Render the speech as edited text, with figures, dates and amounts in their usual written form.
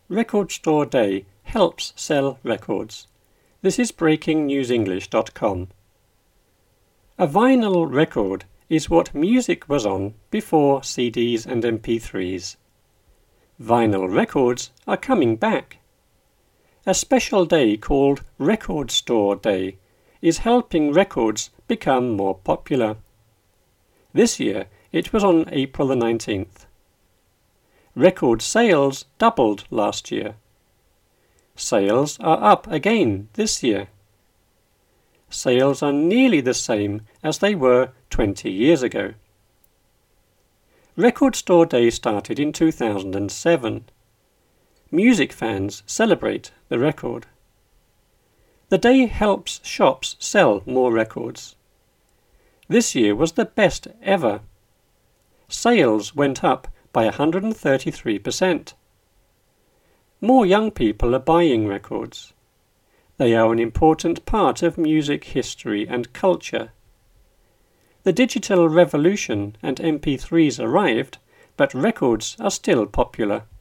Record Store Day helps sell records. This is breakingnewsenglish.com. A vinyl record is what music was on before CDs and MP3s. Vinyl records are coming back. A special day called Record Store Day is helping records become more popular. This year it was on April the 19th. Record sales doubled last year. Sales are up again this year. Sales are nearly the same as they were 20 years ago. Record Store Day started in 2007. Music fans celebrate the record. The day helps shops sell more records. This year was the best ever. Sales went up by 133%. More young people are buying records. They are an important part of music history and culture. The digital revolution and MP3s arrived, but records are still popular.